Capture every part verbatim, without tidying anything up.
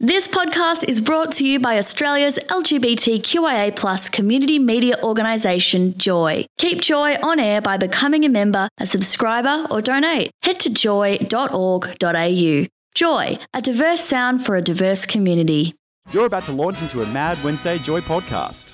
This podcast is brought to you by Australia's L G B T Q I A plus community media organisation, Joy. Keep Joy on air by becoming a member, a subscriber or donate. Head to joy dot org dot a u. Joy, a diverse sound for a diverse community. You're about to launch into a Mad Wednesday Joy podcast.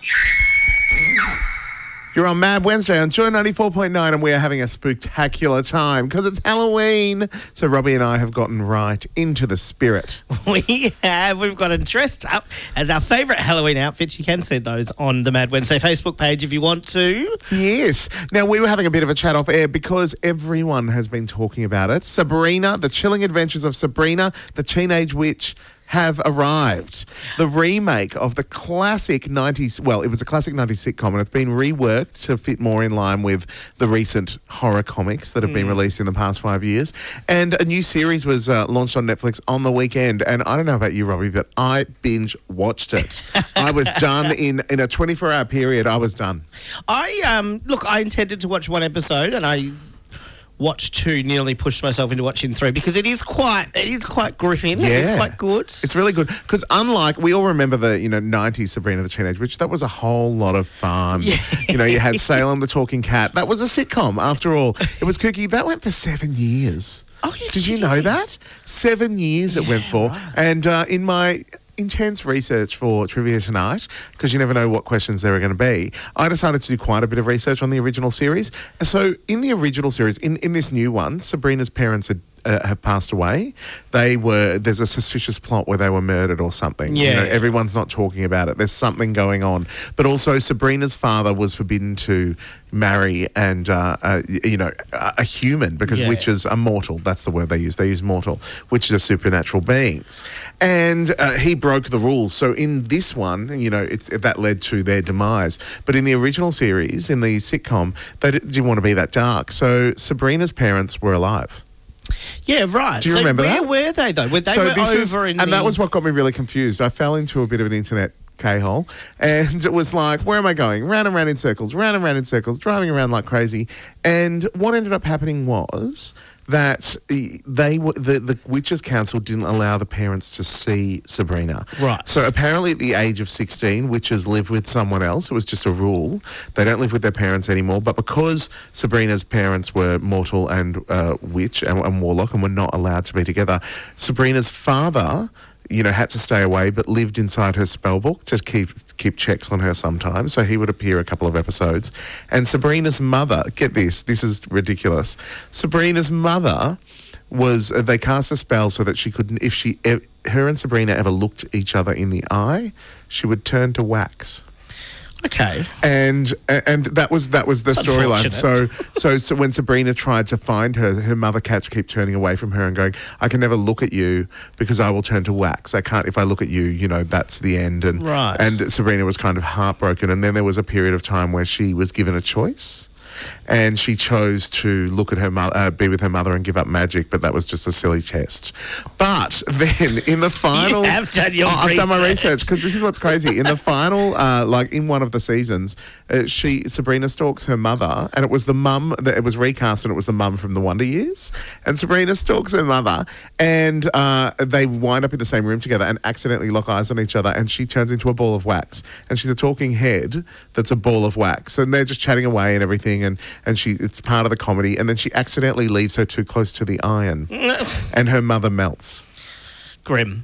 You're on Mad Wednesday on Joy ninety-four point nine, and we are having a spectacular time because it's Halloween. So Robbie and I have gotten right into the spirit. We have. We've got it dressed up as our favourite Halloween outfits. You can see those on the Mad Wednesday Facebook page if you want to. Yes. Now, we were having a bit of a chat off air because everyone has been talking about it. Sabrina, The Chilling Adventures of Sabrina, the Teenage Witch, have arrived. The remake of the classic nineties, well, it was a classic nineties sitcom, and it's been reworked to fit more in line with the recent horror comics that have mm. been released in the past five years. And a new series was uh, launched on Netflix on the weekend. And I don't know about you, Robbie, but I binge watched it. I was done in, in a twenty-four hour period. I was done. I, um, look, I intended to watch one episode and I watched two, nearly pushed myself into watching three because it is quite, it is quite gripping. Yeah. It's quite good. It's really good because unlike, we all remember the, you know, nineties Sabrina the Teenage Witch, that was a whole lot of fun. Yeah. You know, you had Salem the Talking Cat. That was a sitcom after all. It was kooky. That went for seven years. Oh, yeah. Did you know that? Seven years yeah, it went for. Right. And uh, in my intense research for Trivia Tonight, because you never know what questions there are going to be, I decided to do quite a bit of research on the original series. So in the original series, in, in this new one, Sabrina's parents had Uh, have passed away. They were, there's a suspicious plot where they were murdered or something. Yeah. You know, everyone's not talking about it. There's something going on. But also Sabrina's father was forbidden to marry and, uh, uh, you know, a, a human because yeah. witches are mortal. That's the word they use. They use mortal. Witches are supernatural beings. And uh, he broke the rules. So in this one, you know, it's that led to their demise. But in the original series, in the sitcom, they didn't want to be that dark. So Sabrina's parents were alive. Yeah, right. Do you so remember where that? Where were they, though? Were they so were this over is, in And the... that was what got me really confused. I fell into a bit of an internet K-hole, and it was like, where am I going? Round and round in circles, round and round in circles, driving around like crazy. And what ended up happening was that they were, the, the Witches' Council didn't allow the parents to see Sabrina. Right. So apparently at the age of sixteen, witches live with someone else. It was just a rule. They don't live with their parents anymore. But because Sabrina's parents were mortal and uh, witch and, and warlock and were not allowed to be together, Sabrina's father, you know, had to stay away, but lived inside her spell book to keep keep checks on her sometimes. So he would appear a couple of episodes. And Sabrina's mother, get this, this is ridiculous. Sabrina's mother was, uh, they cast a spell so that she couldn't, if she, e- her and Sabrina ever looked each other in the eye, she would turn to wax. Okay. And and that was that was the That's storyline. So, unfortunate. so so when Sabrina tried to find her, her mother cats keep turning away from her and going, I can never look at you because I will turn to wax. I can't, if I look at you, you know, that's the end. And Right. and Sabrina was kind of heartbroken. And then there was a period of time where she was given a choice. And she chose to look at her mother, uh, be with her mother and give up magic, but that was just a silly test. But then in the final... You have done your oh, I've done my research. research, because this is what's crazy. In the final, uh, like in one of the seasons, uh, she Sabrina stalks her mother, and it was the mum, that it was recast, and it was the mum from the Wonder Years. And Sabrina stalks her mother, and uh, they wind up in the same room together and accidentally lock eyes on each other, and she turns into a ball of wax. And she's a talking head that's a ball of wax. And they're just chatting away and everything, and, and she it's part of the comedy. And then she accidentally leaves her too close to the iron, and her mother melts. Grim.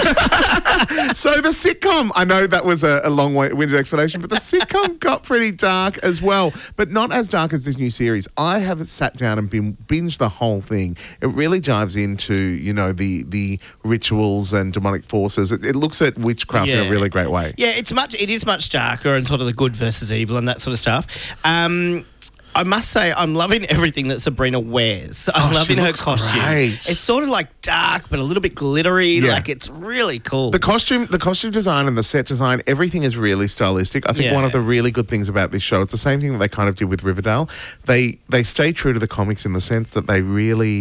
So the sitcom, I know that was a, a long-winded explanation, but the sitcom got pretty dark as well, but not as dark as this new series. I have sat down and been, binged the whole thing. It really dives into, you know, the the rituals and demonic forces. It, it looks at witchcraft Yeah. in a really great way. Yeah, it's much. It is much darker and sort of the good versus evil and that sort of stuff. Um, I must say, I'm loving everything that Sabrina wears. I'm Oh, loving she her looks costume. great. It's sort of like dark, but a little bit glittery. Yeah. Like it's really cool. The costume, the costume design and the set design, everything is really stylistic. I think Yeah. one of the really good things about this show, it's the same thing that they kind of did with Riverdale. They they stay true to the comics in the sense that they really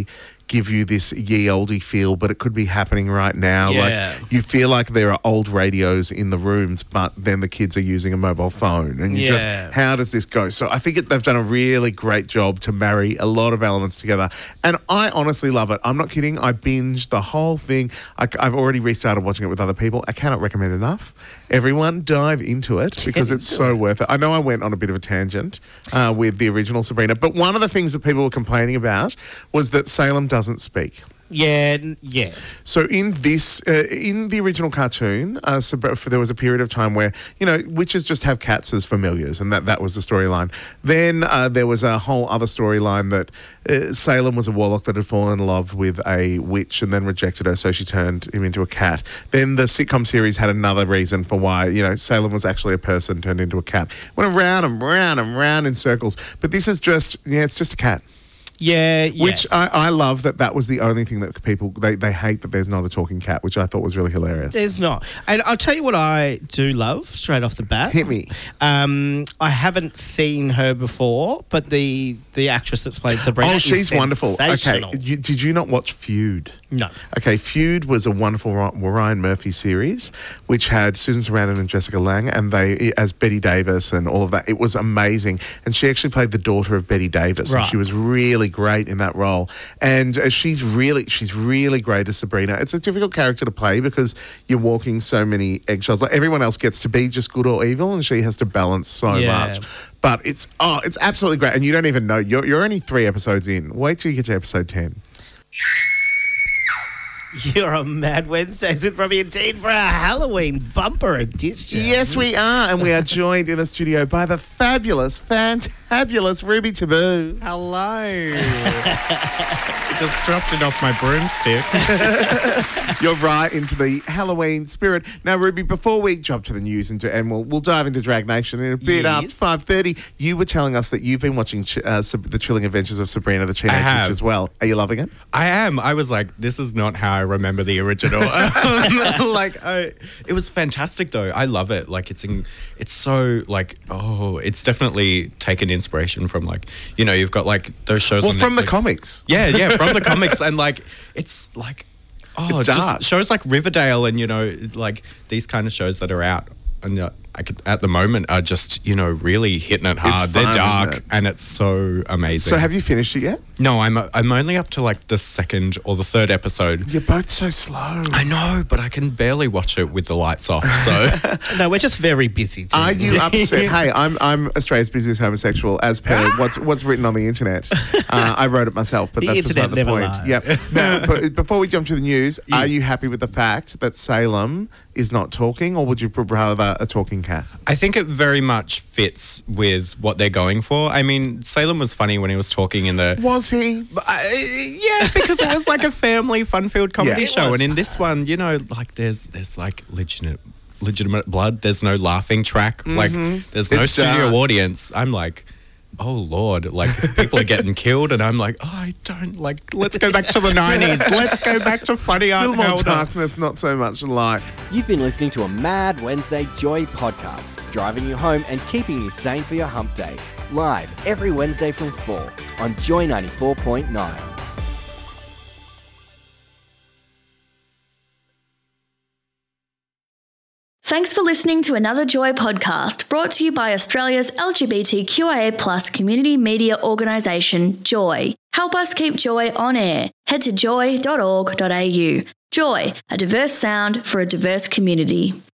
give you this ye olde feel, but it could be happening right now. Yeah. Like you feel like there are old radios in the rooms, but then the kids are using a mobile phone, and you Yeah. just, how does this go? So I think it, they've done a really great job to marry a lot of elements together, and I honestly love it. I'm not kidding. I binged the whole thing. I, I've already restarted watching it with other people. I cannot recommend enough. Everyone dive into it because it's so worth it. I know I went on a bit of a tangent uh, with the original Sabrina, but one of the things that people were complaining about was that Salem doesn't speak. Yeah, n- yeah. So in this, uh, in the original cartoon, uh, Sab- there was a period of time where, you know, witches just have cats as familiars, and that, that was the storyline. Then uh, there was a whole other storyline that uh, Salem was a warlock that had fallen in love with a witch and then rejected her, so she turned him into a cat. Then the sitcom series had another reason for why, you know, Salem was actually a person turned into a cat. Went around and round and round in circles. But this is just, yeah, it's just a cat. Yeah, yeah. Which I, I love that that was the only thing that people, they, they hate that there's not a talking cat, which I thought was really hilarious. There's not. And I'll tell you what I do love straight off the bat. Hit me. Um, I haven't seen her before, but the the actress that's played Sabrina Oh, is she's wonderful. Okay, sensational. you, did you not watch Feud? No. Okay, Feud was a wonderful Ry- Ryan Murphy series, which had Susan Sarandon and Jessica Lange, and they as Betty Davis and all of that. It was amazing, and she actually played the daughter of Betty Davis, Right. and she was really great in that role. And uh, she's really, she's really great as Sabrina. It's a difficult character to play because you're walking so many eggshells. Like everyone else gets to be just good or evil, and she has to balance so Yeah. much. But it's oh, it's absolutely great, and you don't even know. You're you're only three episodes in. Wait till you get to episode ten. You're on Mad Wednesdays with Robbie and Dean for our Halloween bumper edition. Yes, we are, and we are joined in the studio by the fabulous, fantabulous Ruby Taboo. Hello. Just dropped it off my broomstick. You're right into the Halloween spirit. Now, Ruby, before we jump to the news and, to, and we'll, we'll dive into Drag Nation in a bit Yes. after five thirty, you were telling us that you've been watching ch- uh, Sab- The Chilling Adventures of Sabrina the Teenage I Witch have. as well. Are you loving it? I am. I was like, this is not how I remember the original. like, I, it was fantastic though. I love it. Like, it's in, it's so like, oh, it's definitely taken inspiration from like, you know, you've got like those shows. Well, on from the Netflix. comics. Yeah, yeah, from the comics, and like, it's like, oh, It's just dark. shows like Riverdale, and you know, like these kind of shows that are out. And uh, I could, at the moment, are just, you know, really hitting it hard. fun, They're dark, isn't it? and it's so amazing. So, have you finished it yet? No, I'm I'm only up to like the second or the third episode. You're both so slow. I know, but I can barely watch it with the lights off. So No, we're just very busy. Too. Are you upset? Hey, I'm I'm Australia's busiest homosexual, as per what's what's written on the internet. Uh, I wrote it myself, but The that's internet beside the never point. lies. Yep. Now, but before we jump to the news, are Yes. you happy with the fact that Salem is not talking, or would you rather a talking cat? I think it very much fits with what they're going for. I mean, Salem was funny when he was talking in the. Was he? But I- yeah, because it was like a family fun-filled comedy Yeah. It show, was. and in this one, you know, like there's there's like legitimate legitimate blood. There's no laughing track. Like there's no It's studio dark. audience. I'm like, oh Lord, like people are getting killed, and I'm like, oh, I don't like. Let's go back to the nineties. Let's go back to funny A art. little more Helder. darkness, not so much light. You've been listening to a Mad Wednesday Joy podcast, driving you home and keeping you sane for your hump day. Live every Wednesday from four on Joy ninety-four point nine. Thanks for listening to another Joy podcast brought to you by Australia's L G B T Q I A plus community media organisation, Joy. Help us keep Joy on air. Head to joy dot org dot a u. Joy, a diverse sound for a diverse community.